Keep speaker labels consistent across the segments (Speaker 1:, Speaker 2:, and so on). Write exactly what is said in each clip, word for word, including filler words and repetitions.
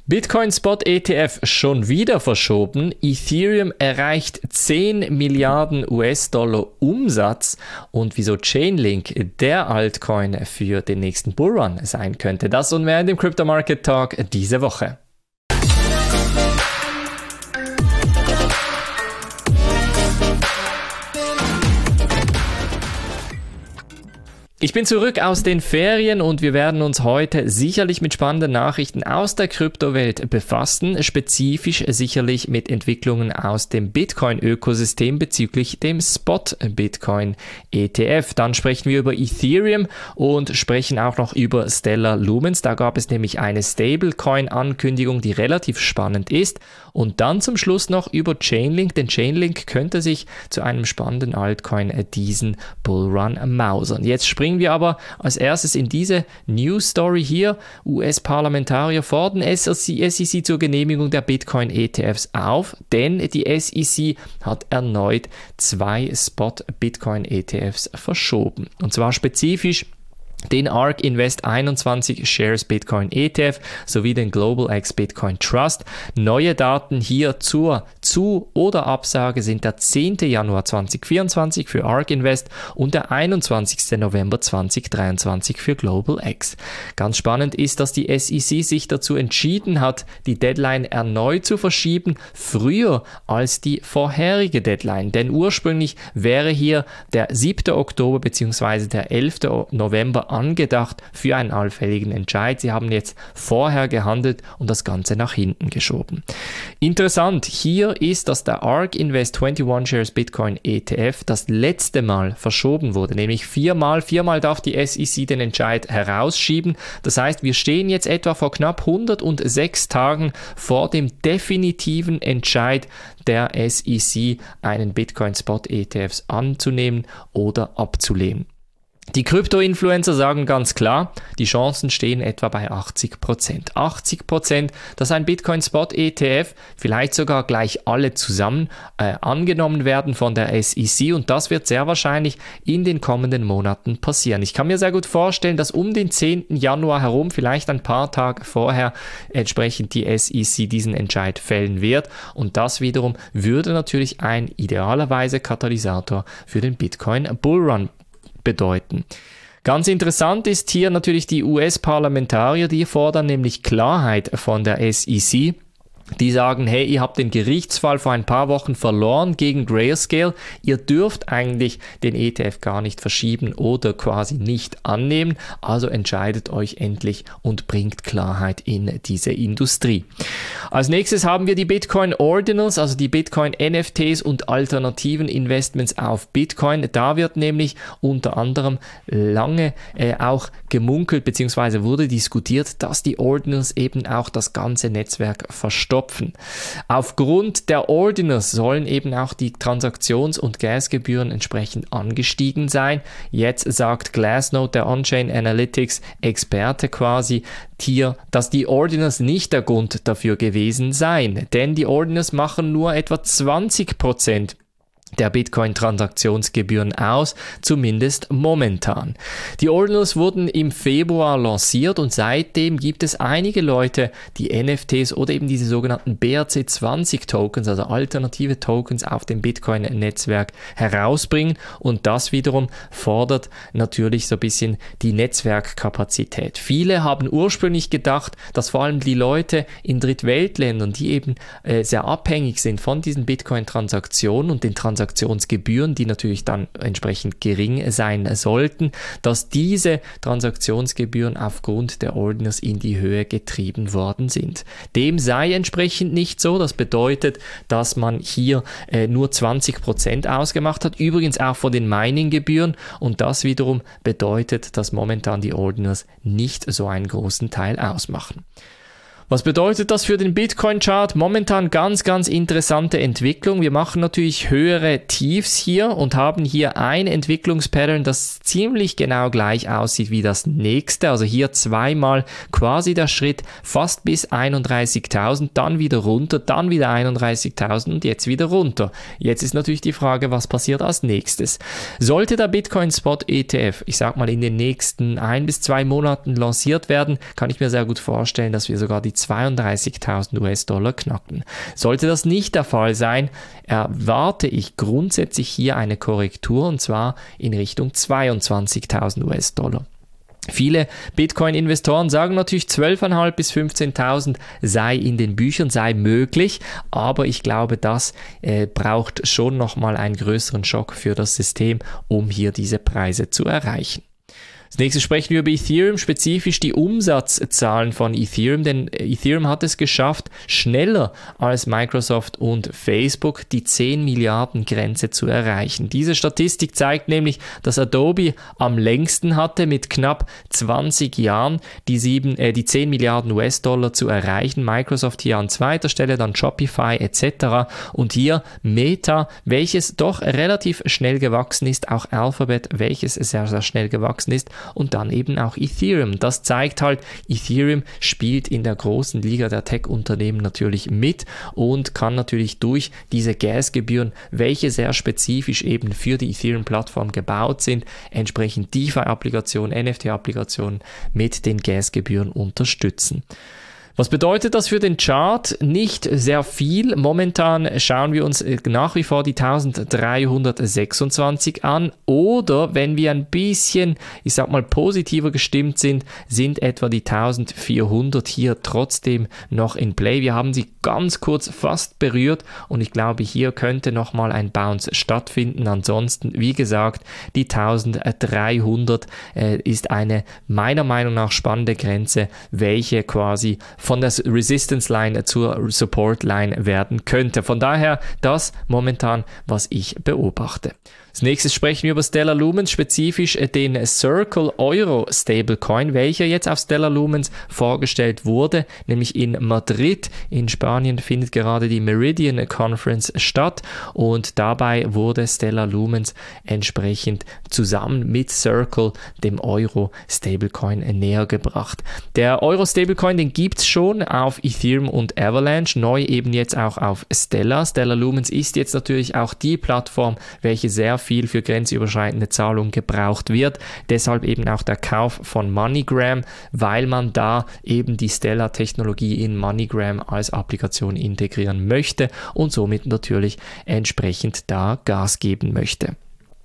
Speaker 1: Bitcoin Spot E T F schon wieder verschoben. Ethereum erreicht zehn Milliarden U S-Dollar Umsatz und wieso Chainlink der Altcoin für den nächsten Bullrun sein könnte. Das und mehr in dem Crypto Market Talk diese Woche. Ich bin zurück aus den Ferien und wir werden uns heute sicherlich mit spannenden Nachrichten aus der Kryptowelt befassen, spezifisch sicherlich mit Entwicklungen aus dem Bitcoin-Ökosystem bezüglich dem Spot-Bitcoin E T F. Dann sprechen wir über Ethereum und sprechen auch noch über Stellar Lumens. Da gab es nämlich eine Stablecoin-Ankündigung, die relativ spannend ist. Und dann zum Schluss noch über Chainlink, denn Chainlink könnte sich zu einem spannenden Altcoin diesen Bullrun mausern. Jetzt springen wir aber als erstes in diese News Story hier. U S-Parlamentarier fordern S E C zur Genehmigung der Bitcoin-E T Fs auf, denn die S E C hat erneut zwei Spot-Bitcoin-E T Fs verschoben. Und zwar spezifisch den ARK Invest einundzwanzig Shares Bitcoin E T F sowie den Global X Bitcoin Trust. Neue Daten hier zur Zu- oder Absage sind der zehnten Januar zweitausendvierundzwanzig für ARK Invest und der einundzwanzigsten November zweitausenddreiundzwanzig für Global X. Ganz spannend ist, dass die S E C sich dazu entschieden hat, die Deadline erneut zu verschieben, früher als die vorherige Deadline. Denn ursprünglich wäre hier der siebten Oktober bzw. der elften November angedacht für einen allfälligen Entscheid. Sie haben jetzt vorher gehandelt und das Ganze nach hinten geschoben. Interessant hier ist, dass der ARK Invest einundzwanzig Shares Bitcoin E T F das letzte Mal verschoben wurde, nämlich viermal. Viermal darf die S E C den Entscheid herausschieben. Das heißt, wir stehen jetzt etwa vor knapp hundertsechs Tagen vor dem definitiven Entscheid der S E C, einen Bitcoin Spot E T Fs anzunehmen oder abzulehnen. Die Krypto-Influencer sagen ganz klar, die Chancen stehen etwa bei achtzig Prozent. achtzig Prozent, dass ein Bitcoin-Spot-E T F, vielleicht sogar gleich alle zusammen, äh, angenommen werden von der S E C und das wird sehr wahrscheinlich in den kommenden Monaten passieren. Ich kann mir sehr gut vorstellen, dass um den zehnten Januar herum, vielleicht ein paar Tage vorher, entsprechend die S E C diesen Entscheid fällen wird und das wiederum würde natürlich ein idealerweise Katalysator für den Bitcoin-Bullrun bedeuten. Ganz interessant ist hier natürlich die U S-Parlamentarier, die fordern nämlich Klarheit von der S E C. Die sagen, hey, ihr habt den Gerichtsfall vor ein paar Wochen verloren gegen Grayscale. Ihr dürft eigentlich den E T F gar nicht verschieben oder quasi nicht annehmen. Also entscheidet euch endlich und bringt Klarheit in diese Industrie. Als nächstes haben wir die Bitcoin Ordinals, also die Bitcoin N F Ts und alternativen Investments auf Bitcoin. Da wird nämlich unter anderem lange äh, auch gemunkelt bzw. wurde diskutiert, dass die Ordinals eben auch das ganze Netzwerk verstopfen. Aufgrund der Ordinals sollen eben auch die Transaktions- und Gasgebühren entsprechend angestiegen sein. Jetzt sagt Glassnode, der On-Chain Analytics Experte quasi, hier, dass die Ordinals nicht der Grund dafür gewesen seien, denn die Ordinals machen nur etwa zwanzig Prozent der Bitcoin-Transaktionsgebühren aus, zumindest momentan. Die Ordinals wurden im Februar lanciert und seitdem gibt es einige Leute, die N F Ts oder eben diese sogenannten B R C zwanzig Tokens, also alternative Tokens auf dem Bitcoin-Netzwerk herausbringen und das wiederum fordert natürlich so ein bisschen die Netzwerkkapazität. Viele haben ursprünglich gedacht, dass vor allem die Leute in Drittweltländern, die eben äh, sehr abhängig sind von diesen Bitcoin-Transaktionen und den Transaktionen Transaktionsgebühren, die natürlich dann entsprechend gering sein sollten, dass diese Transaktionsgebühren aufgrund der Ordinals in die Höhe getrieben worden sind. Dem sei entsprechend nicht so. Das bedeutet, dass man hier äh, nur zwanzig Prozent ausgemacht hat, übrigens auch von den Mining-Gebühren und das wiederum bedeutet, dass momentan die Ordinals nicht so einen großen Teil ausmachen. Was bedeutet das für den Bitcoin-Chart? Momentan ganz, ganz interessante Entwicklung. Wir machen natürlich höhere Tiefs hier und haben hier ein Entwicklungspattern, das ziemlich genau gleich aussieht wie das nächste. Also hier zweimal quasi der Schritt fast bis einunddreißigtausend, dann wieder runter, dann wieder einunddreißigtausend und jetzt wieder runter. Jetzt ist natürlich die Frage, was passiert als nächstes? Sollte der Bitcoin-Spot-E T F, ich sag mal in den nächsten ein bis zwei Monaten lanciert werden, kann ich mir sehr gut vorstellen, dass wir sogar die zweiunddreißigtausend US-Dollar knacken. Sollte das nicht der Fall sein, erwarte ich grundsätzlich hier eine Korrektur, und zwar in Richtung zweiundzwanzigtausend US-Dollar. Viele Bitcoin-Investoren sagen natürlich, zwölftausendfünfhundert bis fünfzehntausend sei in den Büchern, sei möglich, aber ich glaube, das äh, braucht schon nochmal einen größeren Schock für das System, um hier diese Preise zu erreichen. Als nächstes sprechen wir über Ethereum, spezifisch die Umsatzzahlen von Ethereum, denn Ethereum hat es geschafft, schneller als Microsoft und Facebook die zehn Milliarden Grenze zu erreichen. Diese Statistik zeigt nämlich, dass Adobe am längsten hatte, mit knapp zwanzig Jahren die, sieben, äh, die zehn Milliarden US-Dollar zu erreichen. Microsoft hier an zweiter Stelle, dann Shopify et cetera. Und hier Meta, welches doch relativ schnell gewachsen ist, auch Alphabet, welches sehr, sehr schnell gewachsen ist, und dann eben auch Ethereum. Das zeigt halt, Ethereum spielt in der großen Liga der Tech-Unternehmen natürlich mit und kann natürlich durch diese Gasgebühren, welche sehr spezifisch eben für die Ethereum-Plattform gebaut sind, entsprechend DeFi-Applikationen, N F T-Applikationen mit den Gasgebühren unterstützen. Was bedeutet das für den Chart? Nicht sehr viel. Momentan schauen wir uns nach wie vor die eintausenddreihundertsechsundzwanzig an, oder wenn wir ein bisschen, ich sag mal, positiver gestimmt sind, sind etwa die eintausendvierhundert hier trotzdem noch in Play. Wir haben sie ganz kurz fast berührt und ich glaube, hier könnte nochmal ein Bounce stattfinden. Ansonsten, wie gesagt, die eintausenddreihundert äh, ist eine meiner Meinung nach spannende Grenze, welche quasi von der Resistance Line zur Support Line werden könnte. Von daher das momentan, was ich beobachte. Als nächstes sprechen wir über Stellar Lumens, spezifisch den Circle Euro Stablecoin, welcher jetzt auf Stellar Lumens vorgestellt wurde, nämlich in Madrid. In Spanien findet gerade die Meridian Conference statt und dabei wurde Stellar Lumens entsprechend zusammen mit Circle dem Euro Stablecoin näher gebracht. Der Euro Stablecoin, den gibt es schon auf Ethereum und Avalanche, neu eben jetzt auch auf Stellar. Stellar Lumens ist jetzt natürlich auch die Plattform, welche sehr viel für grenzüberschreitende Zahlungen gebraucht wird. Deshalb eben auch der Kauf von MoneyGram, weil man da eben die Stellar-Technologie in MoneyGram als Applikation integrieren möchte und somit natürlich entsprechend da Gas geben möchte.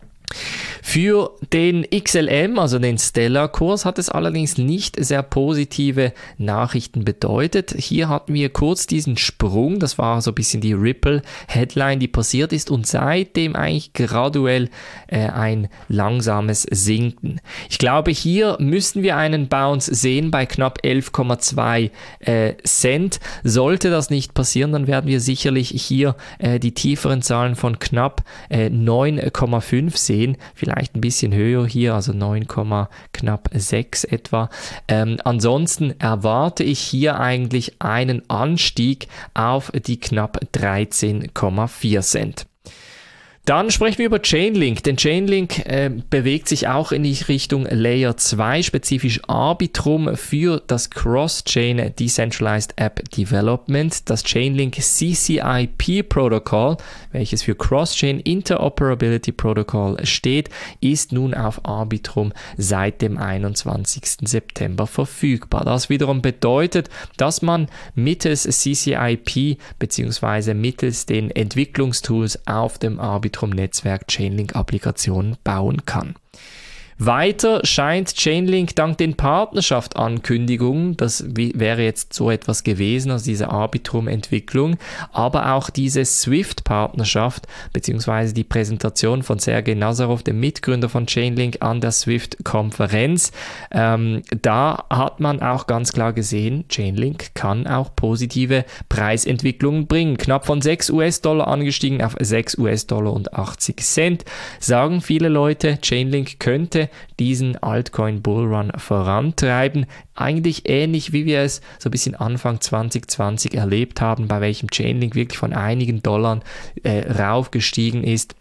Speaker 1: Für den X L M, also den Stellar-Kurs, hat es allerdings nicht sehr positive Nachrichten bedeutet. Hier hatten wir kurz diesen Sprung, das war so ein bisschen die Ripple-Headline, die passiert ist, und seitdem eigentlich graduell äh, ein langsames Sinken. Ich glaube, hier müssen wir einen Bounce sehen bei knapp elf Komma zwei äh, Cent. Sollte das nicht passieren, dann werden wir sicherlich hier äh, die tieferen Zahlen von knapp äh, neun Komma fünf sehen. Vielleicht ein bisschen höher hier, also neun, knapp sechs etwa. Ähm, ansonsten erwarte ich hier eigentlich einen Anstieg auf die knapp dreizehn Komma vier Cent. Dann sprechen wir über Chainlink, denn Chainlink äh, bewegt sich auch in die Richtung Layer zwei, spezifisch Arbitrum für das Cross-Chain Decentralized App Development. Das Chainlink C C I P-Protokoll, welches für Cross-Chain Interoperability Protocol steht, ist nun auf Arbitrum seit dem einundzwanzigsten September verfügbar. Das wiederum bedeutet, dass man mittels C C I P bzw. mittels den Entwicklungstools auf dem Arbitrum Netzwerk Chainlink-Applikationen bauen kann. Weiter scheint Chainlink dank den Partnerschaft-Ankündigungen, das wäre jetzt so etwas gewesen, also diese Arbitrum-Entwicklung, aber auch diese Swift-Partnerschaft bzw. die Präsentation von Sergei Nazarov, dem Mitgründer von Chainlink, an der Swift-Konferenz. Ähm, da hat man auch ganz klar gesehen, Chainlink kann auch positive Preisentwicklungen bringen. Knapp von sechs US-Dollar angestiegen auf sechs US-Dollar und achtzig Cent. Sagen viele Leute, Chainlink könnte diesen Altcoin Bullrun vorantreiben. Eigentlich ähnlich, wie wir es so ein bisschen Anfang zwanzig zwanzig erlebt haben, bei welchem Chainlink wirklich von einigen Dollar äh, raufgestiegen ist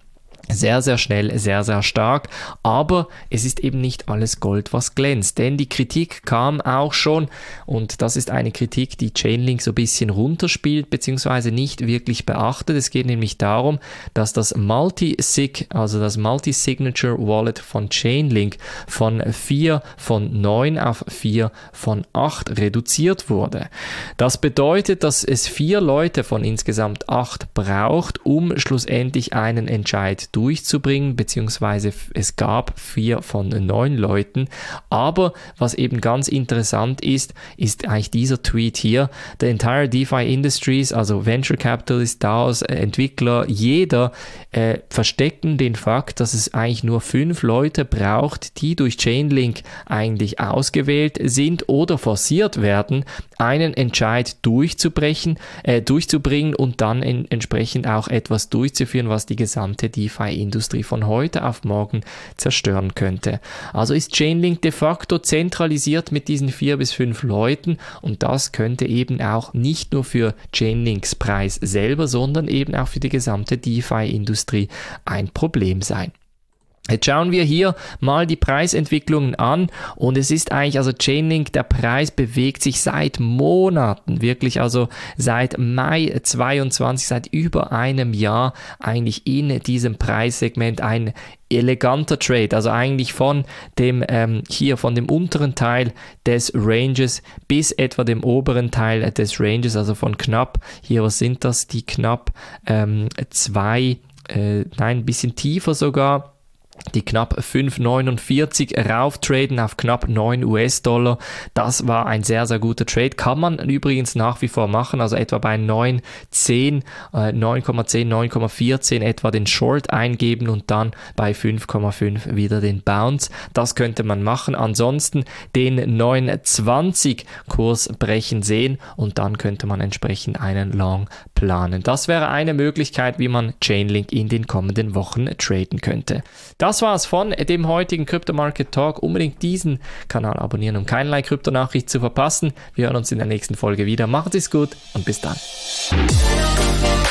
Speaker 1: Sehr, sehr schnell, sehr, sehr stark, aber es ist eben nicht alles Gold, was glänzt, denn die Kritik kam auch schon, und das ist eine Kritik, die Chainlink so ein bisschen runterspielt, beziehungsweise nicht wirklich beachtet. Es geht nämlich darum, dass das Multi-Sig, also das Multi-Signature Wallet von Chainlink von vier von neun auf vier von acht reduziert wurde. Das bedeutet, dass es vier Leute von insgesamt acht braucht, um schlussendlich einen Entscheid durchzubringen, beziehungsweise es gab vier von neun Leuten. Aber was eben ganz interessant ist, ist eigentlich dieser Tweet hier. The entire DeFi Industries, also Venture Capitalist, DAOs, Entwickler, jeder äh, verstecken den Fakt, dass es eigentlich nur fünf Leute braucht, die durch Chainlink eigentlich ausgewählt sind oder forciert werden, einen Entscheid durchzubrechen, äh, durchzubringen und dann in, entsprechend auch etwas durchzuführen, was die gesamte DeFi-Industrie von heute auf morgen zerstören könnte. Also ist Chainlink de facto zentralisiert mit diesen vier bis fünf Leuten, und das könnte eben auch nicht nur für Chainlinks Preis selber, sondern eben auch für die gesamte DeFi-Industrie ein Problem sein. Jetzt schauen wir hier mal die Preisentwicklungen an, und es ist eigentlich, also Chainlink, der Preis bewegt sich seit Monaten, wirklich also seit Mai zweiundzwanzig, seit über einem Jahr eigentlich in diesem Preissegment, ein eleganter Trade, also eigentlich von dem ähm, hier von dem unteren Teil des Ranges bis etwa dem oberen Teil des Ranges, also von knapp, hier was sind das, die knapp ähm, zwei, äh, nein, ein bisschen tiefer sogar, die knapp fünf Komma neunundvierzig rauftraden auf knapp neun US-Dollar. Das war ein sehr, sehr guter Trade. Kann man übrigens nach wie vor machen, also etwa bei neun Komma zehn, äh, neun Komma zehn, neun Komma vierzehn etwa den Short eingeben und dann bei fünf Komma fünf wieder den Bounce. Das könnte man machen. Ansonsten den neun Komma zwanzig Kurs brechen sehen, und dann könnte man entsprechend einen Long planen. Das wäre eine Möglichkeit, wie man Chainlink in den kommenden Wochen traden könnte. Das war's von dem heutigen Crypto Market Talk. Unbedingt diesen Kanal abonnieren, um keinerlei Kryptonachricht zu verpassen. Wir hören uns in der nächsten Folge wieder. Macht es gut und bis dann.